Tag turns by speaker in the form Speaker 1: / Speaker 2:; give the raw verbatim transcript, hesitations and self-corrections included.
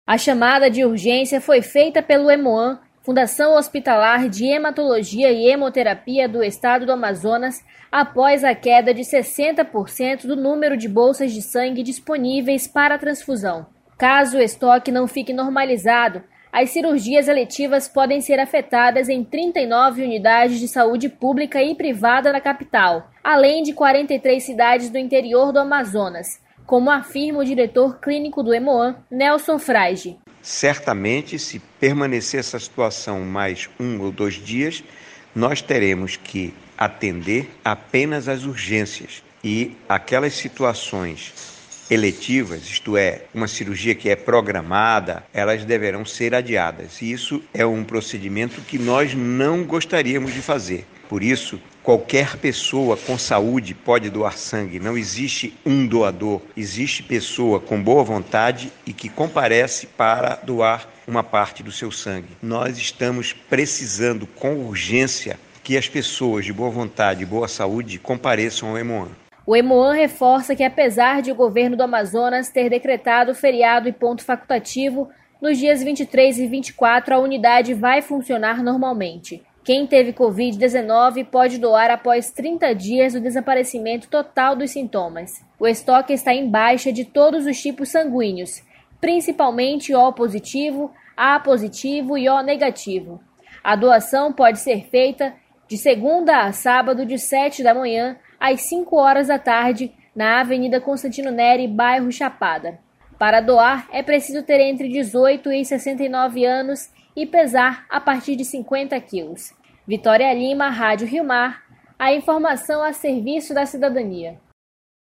Speaker 1: A chamada de urgência foi feita pelo Hemoam, Fundação Hospitalar de Hematologia e Hemoterapia do Estado do Amazonas, após a queda de sessenta por cento do número de bolsas de sangue disponíveis para transfusão. Caso o estoque não fique normalizado, as cirurgias eletivas podem ser afetadas em trinta e nove unidades de saúde pública e privada na capital, além de quarenta e três cidades do interior do Amazonas, como afirma o diretor clínico do Hemoam, Nelson Frage.
Speaker 2: Certamente, se permanecer essa situação mais um ou dois dias, nós teremos que atender apenas as urgências e aquelas situações eletivas, isto é, uma cirurgia que é programada, elas deverão ser adiadas. E isso é um procedimento que nós não gostaríamos de fazer. Por isso, qualquer pessoa com saúde pode doar sangue. Não existe um doador, existe pessoa com boa vontade e que comparece para doar uma parte do seu sangue. Nós estamos precisando com urgência que as pessoas de boa vontade e boa saúde compareçam ao Hemoam.
Speaker 1: O Hemoam reforça que, apesar de o governo do Amazonas ter decretado feriado e ponto facultativo, nos dias vinte e três e vinte e quatro a unidade vai funcionar normalmente. Quem teve covid dezenove pode doar após trinta dias do desaparecimento total dos sintomas. O estoque está em baixa de todos os tipos sanguíneos, principalmente O positivo, A positivo e O negativo. A doação pode ser feita de segunda a sábado, de sete da manhã às cinco horas da tarde, na Avenida Constantino Neri, bairro Chapada. Para doar, é preciso ter entre dezoito e sessenta e nove anos e pesar a partir de cinquenta quilos. Vitória Lima, Rádio Rio Mar, a informação a serviço da cidadania.